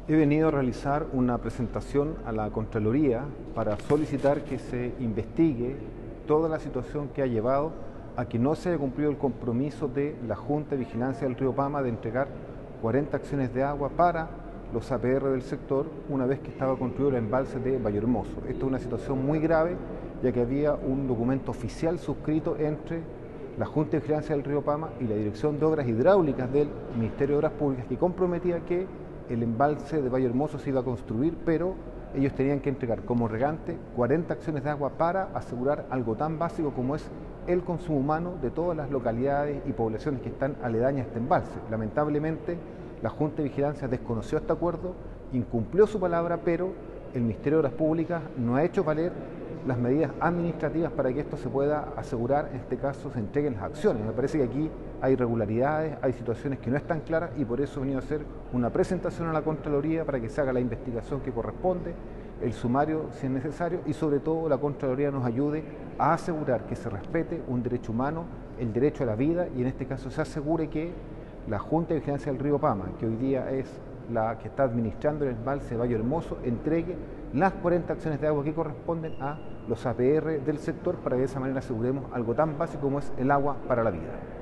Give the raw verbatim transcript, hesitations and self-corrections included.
He venido a realizar una presentación a la Contraloría para solicitar que se investigue toda la situación que ha llevado a que no se haya cumplido el compromiso de la Junta de Vigilancia del Río Pama de entregar cuarenta acciones de agua para los A P R del sector una vez que estaba construido el embalse de Vallehermoso. Esto es una situación muy grave, ya que había un documento oficial suscrito entre la Junta de Vigilancia del Río Pama y la Dirección de Obras Hidráulicas del Ministerio de Obras Públicas, que comprometía que el embalse de Vallehermoso se iba a construir, pero ellos tenían que entregar como regante cuarenta acciones de agua para asegurar algo tan básico como es el consumo humano de todas las localidades y poblaciones que están aledañas a este embalse. Lamentablemente, la Junta de Vigilancia desconoció este acuerdo, incumplió su palabra, pero el Ministerio de Obras Públicas no ha hecho valer las medidas administrativas para que esto se pueda asegurar, en este caso se entreguen las acciones. Me parece que aquí hay irregularidades, hay situaciones que no están claras y por eso he venido a hacer una presentación a la Contraloría para que se haga la investigación que corresponde, el sumario si es necesario y sobre todo la Contraloría nos ayude a asegurar que se respete un derecho humano, el derecho a la vida y en este caso se asegure que la Junta de Vigilancia del Río Pama, que hoy día es la que está administrando el embalse de Vallehermoso, entregue las cuarenta acciones de agua que corresponden a los A P R del sector para que de esa manera aseguremos algo tan básico como es el agua para la vida.